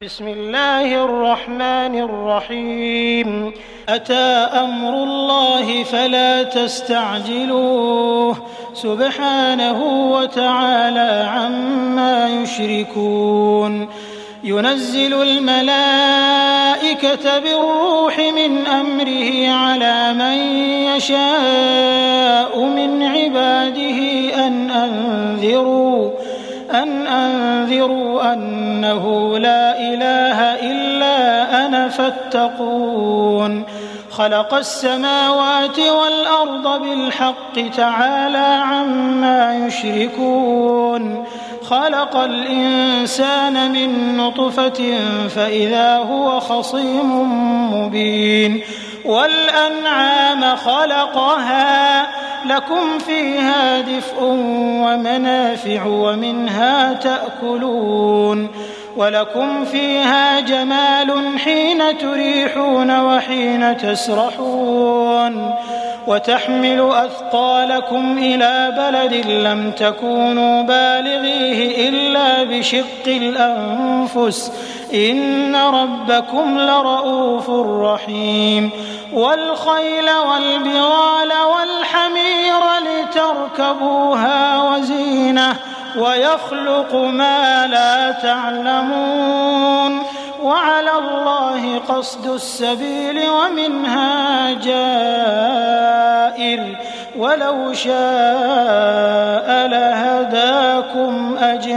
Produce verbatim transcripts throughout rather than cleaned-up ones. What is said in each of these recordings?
بسم الله الرحمن الرحيم أتى أمر الله فلا تستعجلوه سبحانه وتعالى عما يشركون ينزل الملائكة بالروح من أمره على من يشاء من عباده أن أنذروا أن أنذروا أنه لا إله إلا أنا فاتقون خلق السماوات والأرض بالحق تعالى عما يشركون خلق الإنسان من نطفة فإذا هو خصيم مبين والأنعام خلقها لكم فيها دفء ومنافع ومنها تأكلون ولكم فيها جمال حين تريحون وحين تسرحون وتحمل أثقالكم إلى بلد لم تكونوا بالغيه إلا بشق الأنفس إن ربكم لرؤوف رحيم والخيل والبغال والحمير لتركبوها وزينة ويخلق ما لا تعلمون وعلى الله قصد السبيل ومنها جائر ولو شاء لهداكم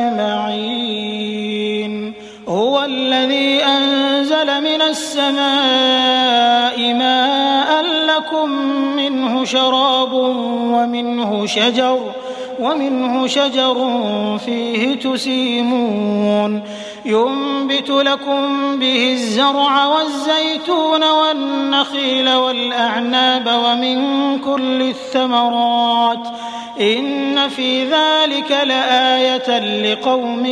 أجمعين هو الذي أنزل من السماء ماء لكم منه شراب ومنه شجر ومنه شجر فيه تسيمون ينبت لكم به الزرع والزيتون والنخيل والأعناب ومن كل الثمرات إن في ذلك لآية لقوم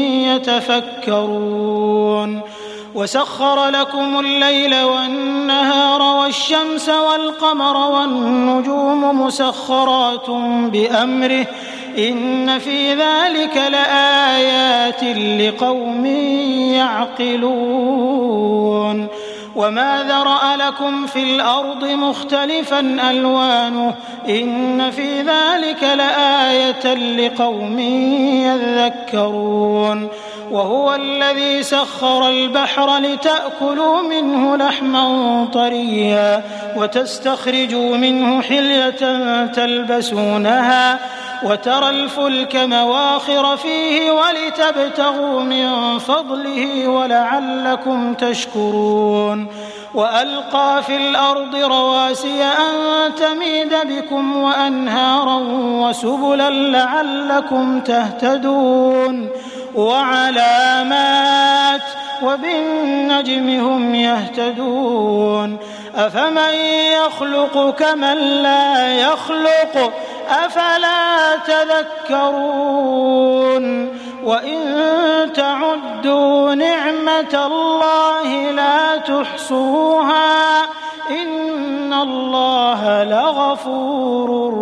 يتفكرون وسخر لكم الليل والنهار والشمس والقمر والنجوم مسخرات بأمره إن في ذلك لآيات لقوم يعقلون وما ذرأ لكم في الأرض مختلفا ألوانه إن في ذلك لآية لقوم يذكرون وهو الذي سخر البحر لتأكلوا منه لحما طريا وتستخرجوا منه حلية تلبسونها وترى الفلك مواخر فيه ولتبتغوا من فضله ولعلكم تشكرون وألقى في الأرض رواسي أن تميد بكم وأنهارا وسبلا لعلكم تهتدون وعلامات وبالنجم هم يهتدون أفمن يخلق كمن لا يخلق أفلا تذكرون وإن تعدوا نعمة الله لا تحصوها إن الله لغفور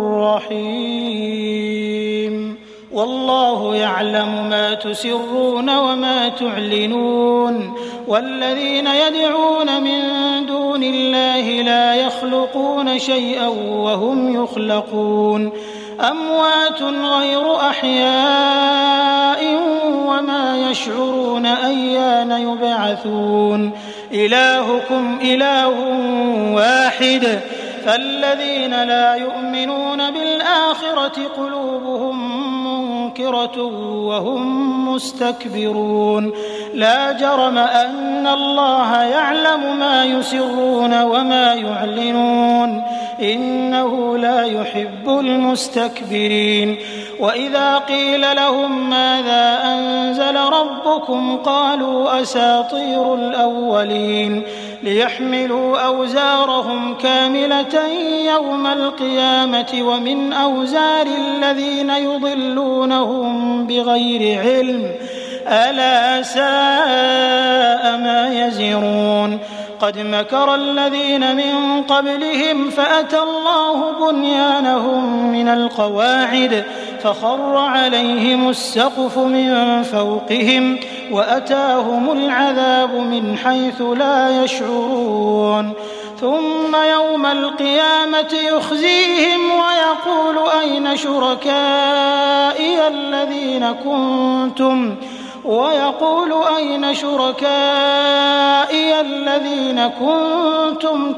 رحيم والله يعلم ما تسرون وما تعلنون والذين يدعون من دون الله لا يخلقون شيئا وهم يخلقون أموات غير أحياء وما يشعرون أيان يبعثون إلهكم إله واحد فالذين لا يؤمنون بالآخرة قلوبهم منكرة وهم مستكبرون لا جرم أن الله يعلم ما يسرون وما يعلنون إنه لا يحب المستكبرين وإذا قيل لهم ماذا أنزل ربكم قالوا أساطير الأولين ليحملوا أوزارهم كاملة يوم القيامة ومن أوزار الذين يضلونهم بغير علم ألا ساء ما يزرون قد مكر الذين من قبلهم فأتى الله بنيانهم من القواعد فخر عليهم السقف من فوقهم وأتاهم العذاب من حيث لا يشعرون ثم يوم القيامة يخزيهم ويقول أين شركائي الذين كنتم ويقول أين شركائي الذين كنتم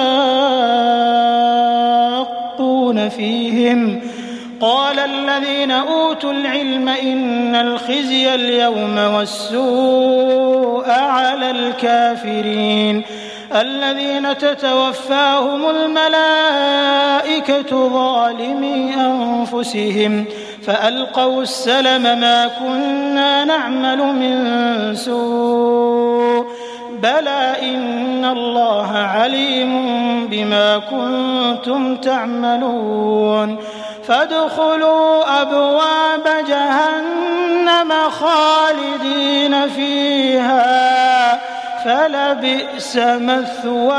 تشاقون فيهم قال الذين أوتوا العلم إن الخزي اليوم والسوء على الكافرين الذين تتوفاهم الملائكة ظالمي أنفسهم فألقوا السلم ما كنا نعمل من سوء بلى إن الله عليم بما كنتم تعملون فادخلوا أبواب جهنم خالدين فيها فلبئس مثوى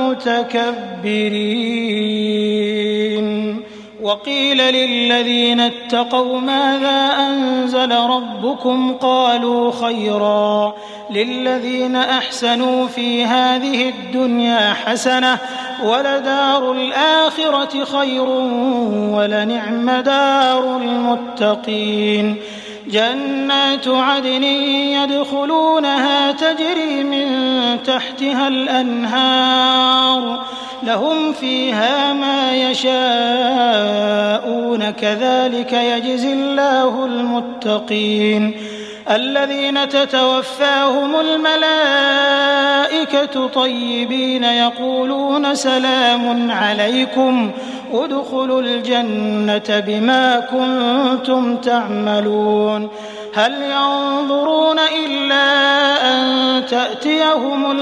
المتكبرين وقيل للذين اتقوا ماذا أنزل ربكم قالوا خيرا للذين أحسنوا في هذه الدنيا حسنة ولدار الآخرة خير ولنعم دار المتقين جنات عدن يدخلونها تجري من تحتها الأنهار لهم فيها ما يشاءون كذلك يجزي الله المتقين الذين تتوفاهم الملائكة طيبين يقولون سلام عليكم ادخلوا الجنة بما كنتم تعملون هل ينظرون إلا أن تأتيهم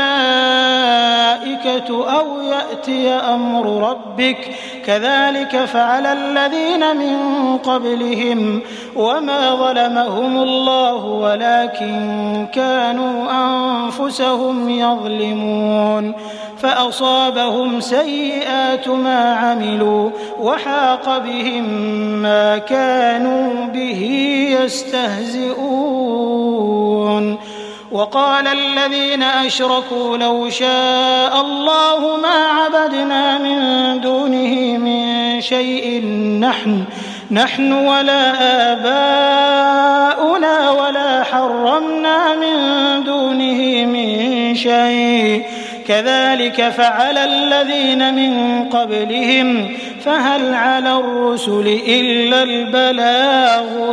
الملائكة أو يأتي أمر ربك كذلك فعل الذين من قبلهم وما ظلمهم الله ولكن كانوا أنفسهم يظلمون فأصابهم سيئات ما عملوا وحاق بهم ما كانوا به يستهزئون وقال الذين أشركوا لو شاء الله ما عبدنا من دونه من شيء نحن نحن ولا آباؤنا ولا حرمنا من دونه من شيء كذلك فعل الذين من قبلهم فهل على الرسل إلا البلاغ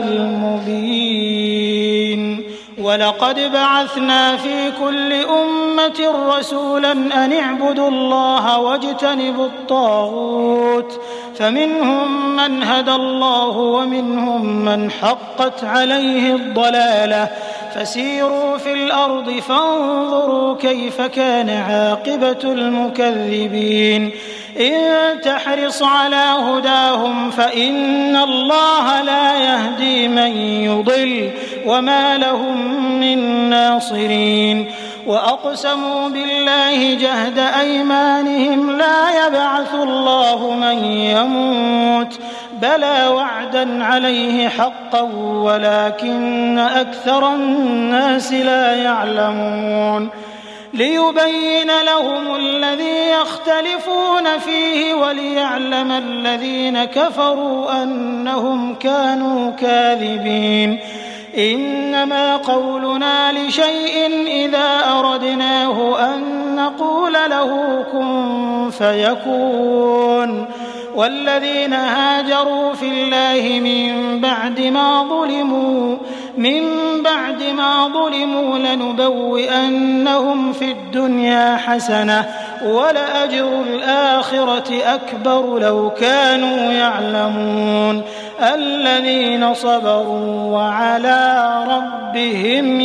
المبين ولقد بعثنا في كل أمة رسولا أن اعبدوا الله واجتنبوا الطاغوت فمنهم من هدى الله ومنهم من حقت عليه الضلالة فسيروا في الأرض فانظروا كيف كان عاقبة المكذبين إن تحرص على هداهم فإن الله لا يهدي من يضل وما لهم من ناصرين وأقسموا بالله جهد أيمانهم لا يبعث الله من يموت بلى وعدا عليه حقا ولكن أكثر الناس لا يعلمون ليبين لهم الذي يختلفون فيه وليعلم الذين كفروا أنهم كانوا كاذبين إنما قولنا لشيء إذا أردناه أن نقول له كن فيكون والذين هاجروا في الله من بعد ما ظلموا من بعد ما ظلموا لنبوئنهم في الدنيا حسنة ولأجر الآخرة أكبر لو كانوا يعلمون الذين صبروا وعلى ربهم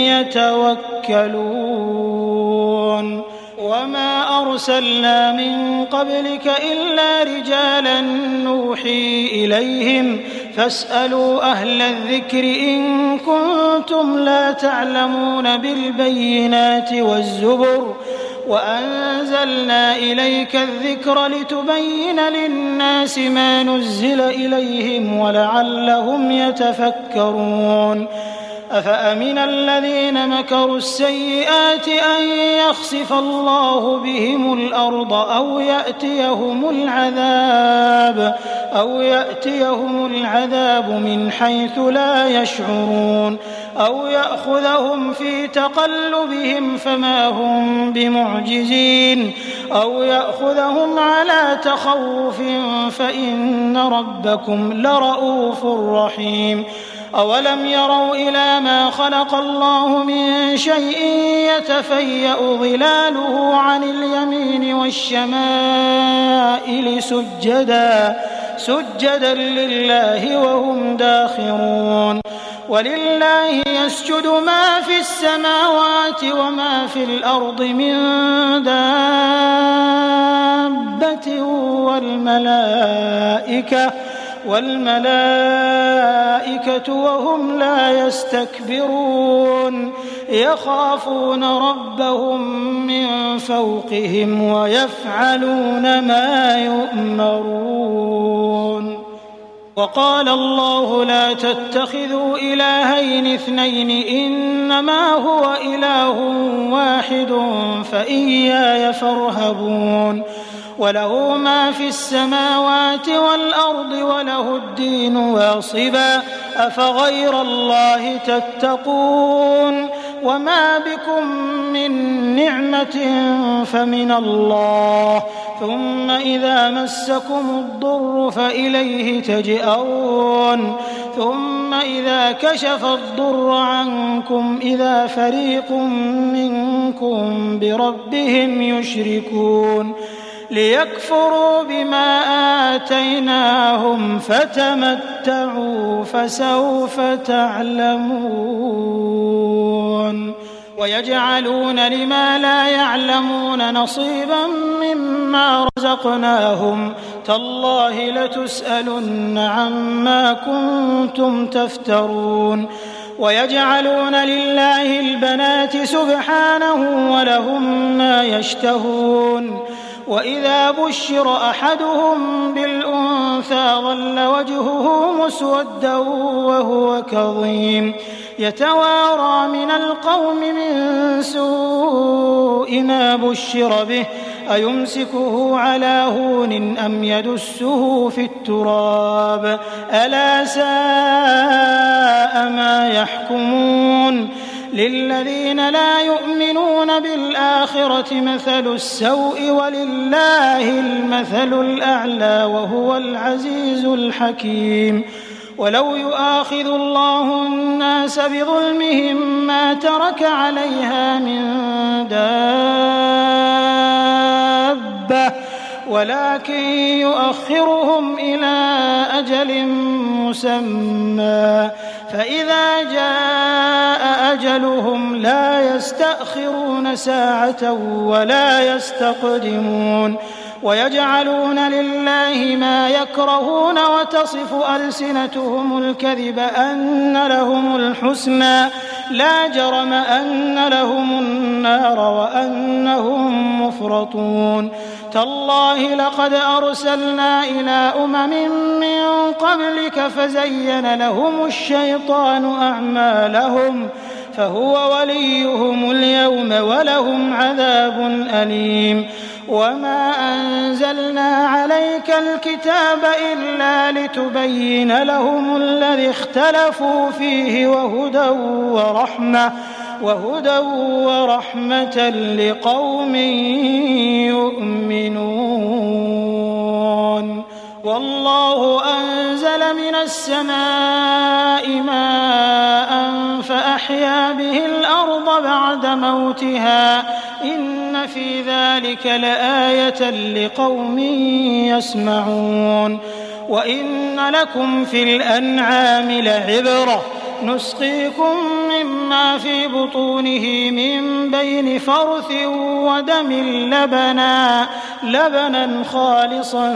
يتوكلون وما أرسلنا من قبلك إلا رجالا نوحي إليهم فاسألوا أهل الذكر إن كنتم لا تعلمون بالبينات والزبر وأنزلنا إليك الذكر لتبين للناس ما نزل إليهم ولعلهم يتفكرون أفأمن الذين مكروا السيئات أن يخسف الله بهم الأرض أو يأتيهم العذاب أو يأتيهم العذاب من حيث لا يشعرون أو يأخذهم في تقلبهم فما هم بمعجزين أو يأخذهم على تخوف فإن ربكم لرؤوف رحيم أولم يروا إلى ما خلق الله من شيء يتفيأ ظلاله عن اليمين والشمائل سجدا سجدا لله وهم داخرون ولله يسجد ما في السماوات وما في الأرض من دابة والملائكة والملائكة وهم لا يستكبرون يخافون ربهم من فوقهم ويفعلون ما يؤمرون. وقال الله لا تتخذوا إلهين اثنين إنما هو إله واحد فإياي فارهبون وله ما في السماوات والأرض وله الدين واصبا أفغير الله تتقون وما بكم من نعمة فمن الله ثم إذا مسكم الضر فإليه تجئرون ثم إذا كشف الضر عنكم إذا فريق منكم بربهم يشركون ليكفروا بما آتيناهم فتمتعوا فسوف تعلمون ويجعلون لما لا يعلمون نصيبا مما رزقناهم تالله لتسألن عما كنتم تفترون ويجعلون لله البنات سبحانه ولهم ما يشتهون وإذا بشر أحدهم بالأنثى ظل وجهه مسودا وهو كظيم يتوارى من القوم من سوء ما بشر به أيمسكه على هون أم يدسه في التراب ألا ساء ما يحكمون للذين لا يؤمنون بالآخرة مثل السوء ولله المثل الأعلى وهو العزيز الحكيم ولو يؤاخذ الله الناس بظلمهم ما ترك عليها من دابة ولكن يؤخرهم إلى أجل مسمى فإذا جاء أجلهم لا يستأخرون ساعة ولا يستقدمون ويجعلون لله ما يكرهون وتصف ألسنتهم الكذب أن لهم الحسنى لا جرم أن لهم النار وأنهم مفرطون تالله لقد أرسلنا إلى أمم من قبلك فزين لهم الشيطان أعمالهم فهو وليهم اليوم ولهم عذاب أليم وما أنزلنا عليك الكتاب إلا لتبين لهم الذي اختلفوا فيه وهدى ورحمة وهدى ورحمة لقوم يؤمنون والله أنزل من السماء ماء فأحيا به الأرض بعد موتها إن في ذلك لآية لقوم يسمعون وإن لكم في الأنعام لعبرة نسقيكم مما في بطونه من بين فرث ودم لبنا لبنا خالصا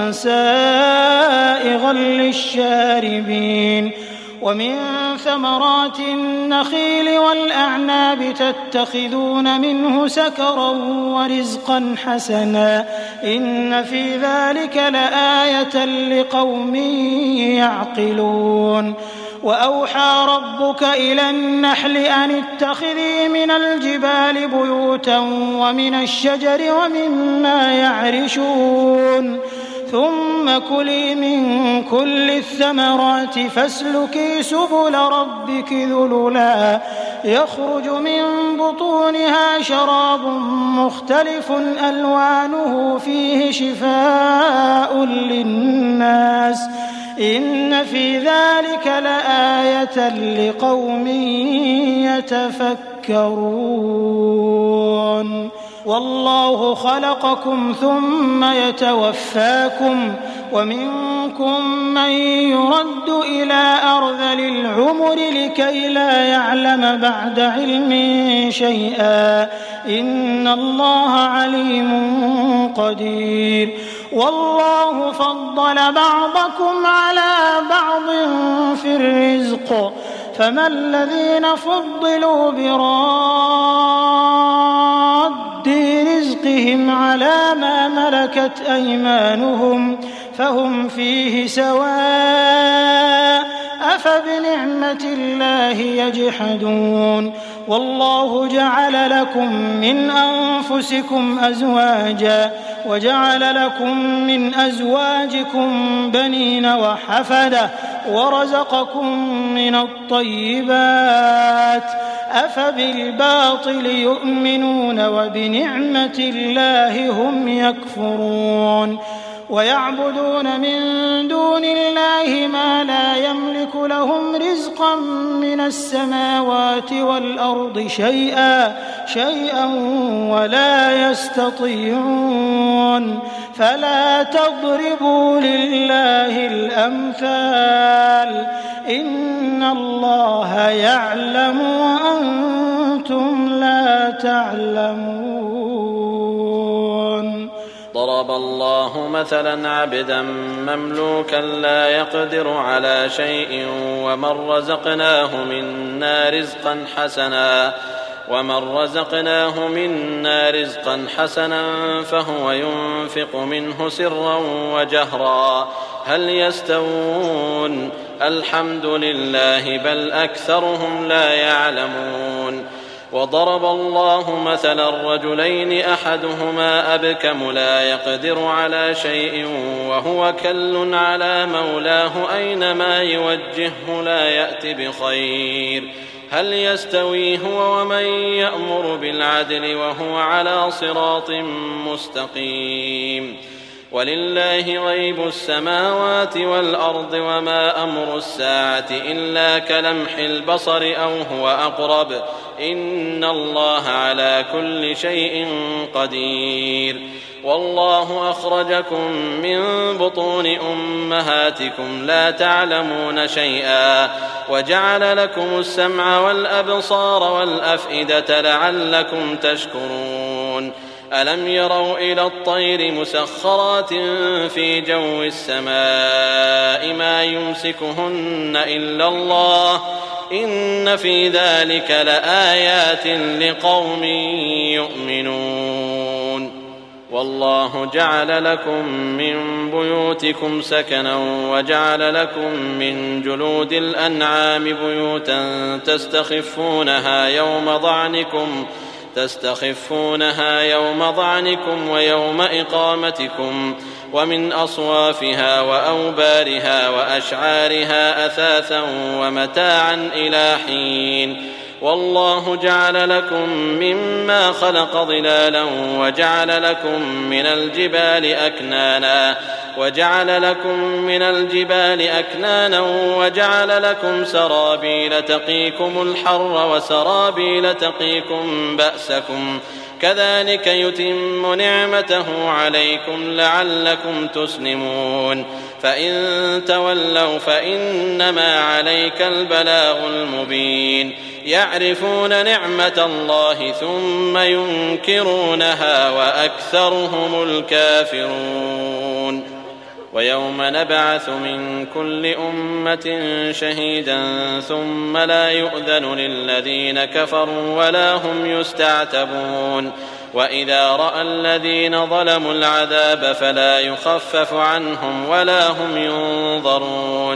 سائغا للشاربين ومن ثمرات النخيل والأعناب تتخذون منه سكرا ورزقا حسنا إن في ذلك لآية لقوم يعقلون وأوحى ربك إلى النحل أن اتخذي من الجبال بيوتا ومن الشجر ومما يعرشون ثم كلي من كل الثمرات فاسلكي سبل ربك ذللا يخرج من بطونها شراب مختلف ألوانه فيه شفاء للناس إن في ذلك لآية لقوم يتفكرون والله خلقكم ثم يتوفاكم ومنكم من يرد إلى أرذل العمر لكي لا يعلم بعد علم شيئا إن الله عليم قدير والله فضل بعضكم على بعض في الرزق فما الذين فضلوا براد رزقهم على ما ملكت أيمانهم فهم فيه سواء أفبنعمة الله يجحدون والله جعل لكم من أنفسكم أزواجا وجعل لكم من أزواجكم بنين وحفدة ورزقكم من الطيبات أفبالباطل يؤمنون وبنعمة الله هم يكفرون ويعبدون من دون الله ما لا يملك لهم رزقا من السماوات والأرض شيئا شيئا ولا يستطيعون فلا تضربوا لله الأمثال إن الله يعلم وأنتم لا تعلمون. ضرب الله مثلا عبدا مملوكا لا يقدر على شيء ومن رزقناه منا رزقا حسنا ومن رزقناه منا رزقا حسنا فهو ينفق منه سرا وجهرا هل يستوون الحمد لله بل أكثرهم لا يعلمون. وضرب الله مثلا رجلين أحدهما أبكم لا يقدر على شيء وهو كل على مولاه أينما يوجهه لا يأت بخير هل يستوي هو ومن يأمر بالعدل وهو على صراط مستقيم. ولله غيب السماوات والأرض وما أمر الساعة إلا كلمح البصر أو هو أقرب إن الله على كل شيء قدير. والله أخرجكم من بطون أمهاتكم لا تعلمون شيئا وجعل لكم السمع والأبصار والأفئدة لعلكم تشكرون. ألم يروا إلى الطير مسخرات في جو السماء ما يمسكهن إلا الله إن في ذلك لآيات لقوم يؤمنون. والله جعل لكم من بيوتكم سكنا وجعل لكم من جلود الأنعام بيوتا تستخفونها يوم ضعنكم تستخفونها يوم ضعنكم ويوم إقامتكم ومن أصوافها وأوبارها وأشعارها أثاثا ومتاعا إلى حين. والله جعل لكم مما خلق ظلالا وجعل لكم من الجبال أكنانا وجعل لكم من الجبال أكنانا وجعل لكم سرابيل تقيكم الحر وسرابيل تقيكم بأسكم كذلك يتم نعمته عليكم لعلكم تسلمون. فإن تولوا فإنما عليك البلاغ المبين. يعرفون نعمة الله ثم ينكرونها وأكثرهم الكافرون. ويوم نبعث من كل أمة شهيدا ثم لا يؤذن للذين كفروا ولا هم يستعتبون. وإذا رأى الذين ظلموا العذاب فلا يخفف عنهم ولا هم ينظرون.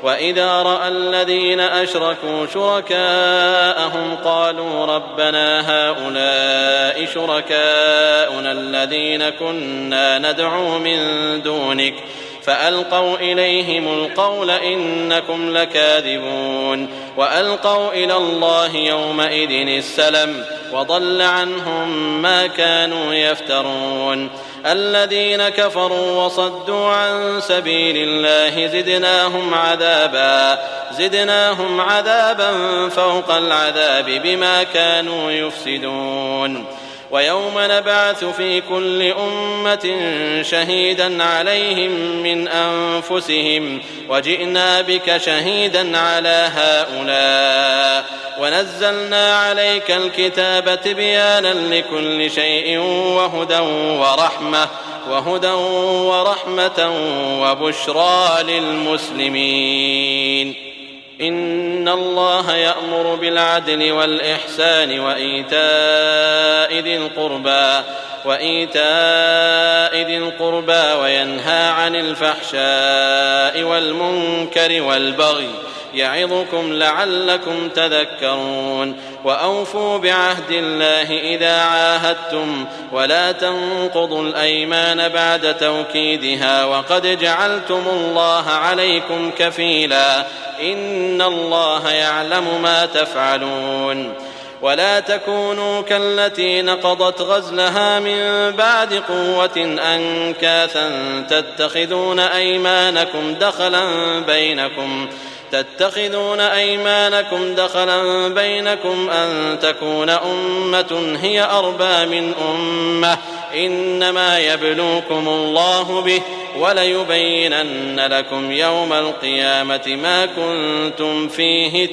وإذا رأى الذين أشركوا شركاءهم قالوا ربنا هؤلاء شركاؤنا الذين كنا ندعو من دونك فألقوا إليهم القول إنكم لكاذبون وألقوا إلى الله يومئذ السلم وضل عنهم ما كانوا يفترون الذين كفروا وصدوا عن سبيل الله زدناهم عذابا زدناهم عذابا فوق العذاب بما كانوا يفسدون ويوم نبعث في كل أمة شهيدا عليهم من أنفسهم وجئنا بك شهيدا على هؤلاء ونزلنا عليك الكتاب تبيانا لكل شيء وهدى ورحمة وهدى ورحمة وبشرى للمسلمين إن الله يأمر بالعدل والإحسان وإيتاء ذي القربى وإيتاء ذي القربى وينهى عن الفحشاء والمنكر والبغي يعظكم لعلكم تذكرون وأوفوا بعهد الله إذا عاهدتم ولا تنقضوا الأيمان بعد توكيدها وقد جعلتم الله عليكم كفيلا إن الله يعلم ما تفعلون ولا تكونوا كالتي نقضت غزلها من بعد قوة أنكاثا تتخذون أيمانكم دخلا بينكم تتخذون أيمانكم دخلا بينكم أن تكون أمة هي أربى من أمة إنما يبلوكم الله به وليبينن لكم يوم القيامة ما كنتم فيه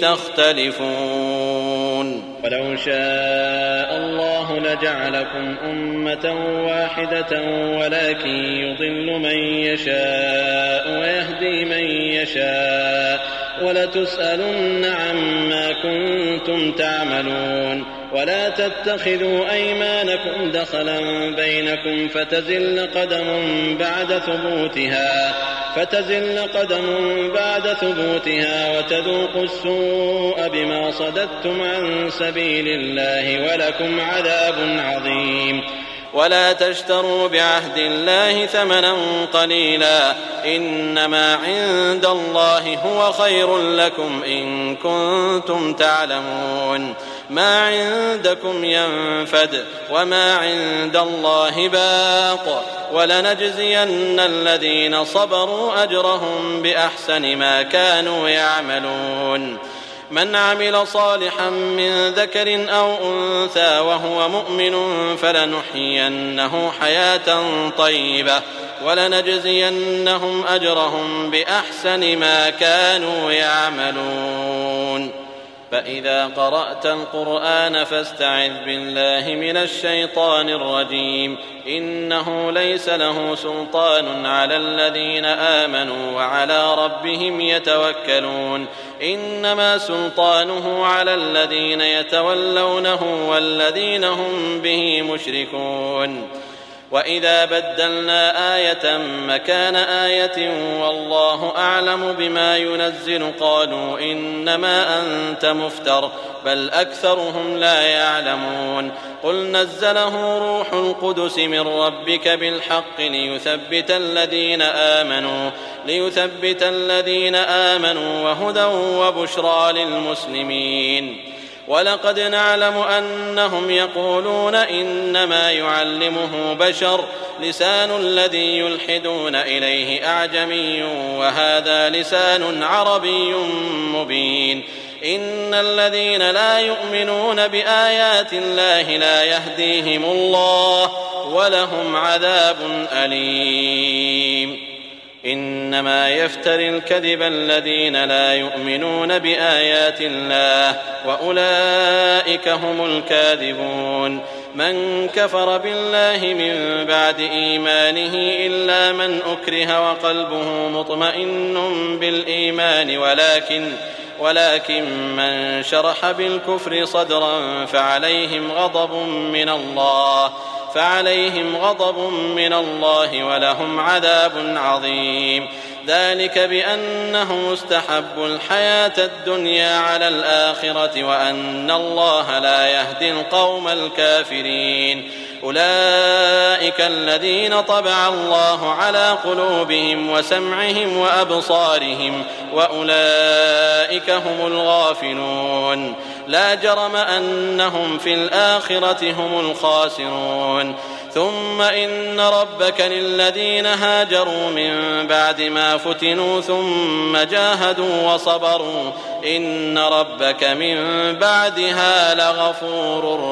تختلفون ولو شاء الله لجعلكم أمة واحدة ولكن يضل من يشاء ويهدي من يشاء ولتسألن عما كنتم تعملون ولا تتخذوا أيمانكم دخلا بينكم فتزل قدم بعد ثبوتها فتزل قدم بعد ثبوتها وتذوقوا السوء بما صددتم عن سبيل الله ولكم عذاب عظيم ولا تشتروا بعهد الله ثمنا قليلا إنما عند الله هو خير لكم إن كنتم تعلمون ما عندكم ينفد وما عند الله باق ولنجزين الذين صبروا أجرهم بأحسن ما كانوا يعملون من عمل صالحا من ذكر أو أنثى وهو مؤمن فلنحيينه حياة طيبة ولنجزينهم أجرهم بأحسن ما كانوا يعملون فإذا قرأت القرآن فاستعذ بالله من الشيطان الرجيم إنه ليس له سلطان على الذين آمنوا وعلى ربهم يتوكلون إنما سلطانه على الذين يتولونه والذين هم به مشركون وإذا بدلنا آية مكان آية والله أعلم بما ينزل قالوا إنما أنت مفتر بل أكثرهم لا يعلمون قل نزله روح القدس من ربك بالحق ليثبت الذين آمنوا ليثبت الذين آمنوا وهدى وبشرى للمسلمين ولقد نعلم أنهم يقولون إنما يعلمه بشر لسان الذي يلحدون إليه أعجمي وهذا لسان عربي مبين إن الذين لا يؤمنون بآيات الله لا يهديهم الله ولهم عذاب أليم إنما يفتري الكذب الذين لا يؤمنون بآيات الله وأولئك هم الكاذبون من كفر بالله من بعد إيمانه إلا من أكره وقلبه مطمئن بالإيمان ولكن ولكن من شرح بالكفر صدرا فعليهم غضب من الله فعليهم غضب من الله ولهم عذاب عظيم. ذلك بأنهم استحبوا الحياة الدنيا على الآخرة وأن الله لا يهدي القوم الكافرين. أولئك الذين طبع الله على قلوبهم وسمعهم وأبصارهم وأولئك هم الغافلون. لا جرم أنهم في الآخرة هم الخاسرون. ثم إن ربك للذين هاجروا من بعد ما فتنوا ثم جاهدوا وصبروا إن ربك من بعدها لغفور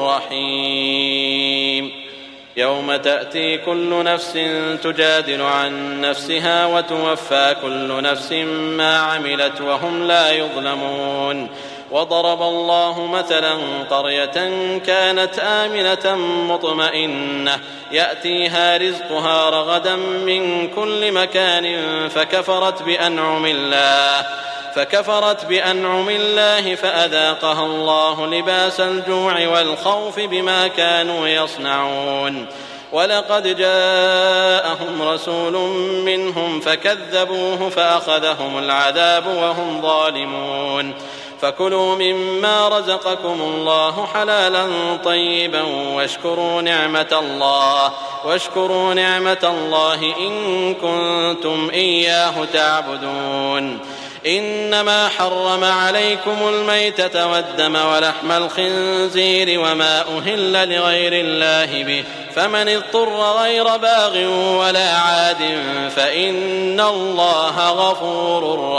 رحيم. يوم تأتي كل نفس تجادل عن نفسها وتوفى كل نفس ما عملت وهم لا يظلمون. وضرب الله مثلا قرية كانت آمنة مطمئنة يأتيها رزقها رغدا من كل مكان فكفرت بأنعم الله فكفرت بأنعم الله فأذاقها الله لباس الجوع والخوف بما كانوا يصنعون. ولقد جاءهم رسول منهم فكذبوه فأخذهم العذاب وهم ظالمون. فكلوا مما رزقكم الله حلالا طيبا واشكروا نعمة الله واشكروا نعمة الله إن كنتم إياه تعبدون. إنما حرم عليكم الميتة والدم ولحم الخنزير وما أهل لغير الله به فمن اضطر غير باغ ولا عاد فإن الله غفور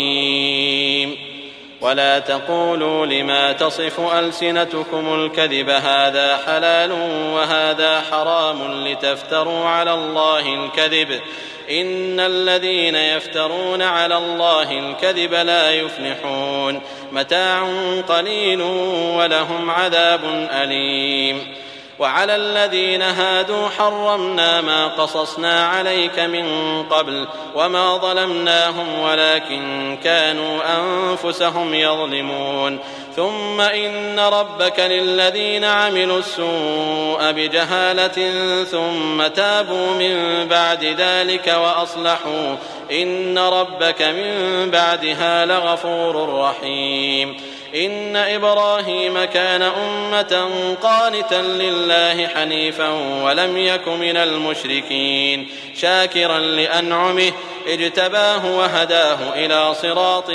رحيم. ولا تقولوا لما تصف ألسنتكم الكذب هذا حلال وهذا حرام لتفتروا على الله الكذب إن الذين يفترون على الله الكذب لا يفلحون. متاع قليل ولهم عذاب أليم. وعلى الذين هادوا حرمنا ما قصصنا عليك من قبل وما ظلمناهم ولكن كانوا أنفسهم يظلمون. ثم إن ربك للذين عملوا السوء بجهالة ثم تابوا من بعد ذلك وأصلحوا إن ربك من بعدها لغفور رحيم. إن إبراهيم كان أمة قانتا لله حنيفا ولم يك من المشركين شاكرا لأنعمه اجتباه وهداه إلى صراط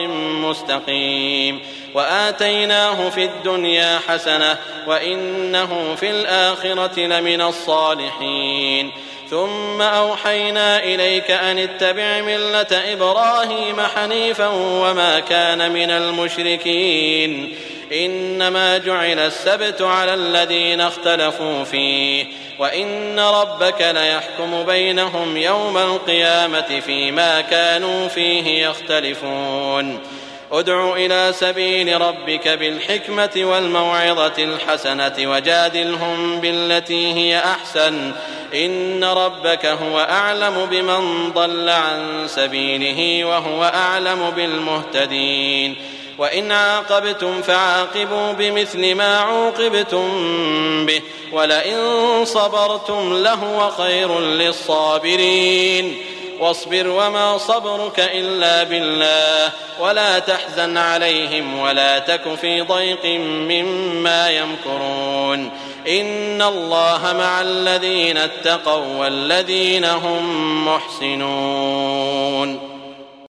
مستقيم. وآتيناه في الدنيا حسنة وإنه في الآخرة لمن الصالحين. ثم أوحينا إليك أن اتبع ملة إبراهيم حنيفا وما كان من المشركين. إنما جعل السبت على الذين اختلفوا فيه وإن ربك ليحكم بينهم يوم القيامة فيما كانوا فيه يختلفون. ادع إلى سبيل ربك بالحكمة والموعظة الحسنة وجادلهم بالتي هي أحسن إن ربك هو أعلم بمن ضل عن سبيله وهو أعلم بالمهتدين. وإن عاقبتم فعاقبوا بمثل ما عوقبتم به ولئن صبرتم لهو خير للصابرين. واصبر وما صبرك إلا بالله ولا تحزن عليهم ولا تك في ضيق مما يمكرون. إن الله مع الذين اتقوا والذين هم محسنون.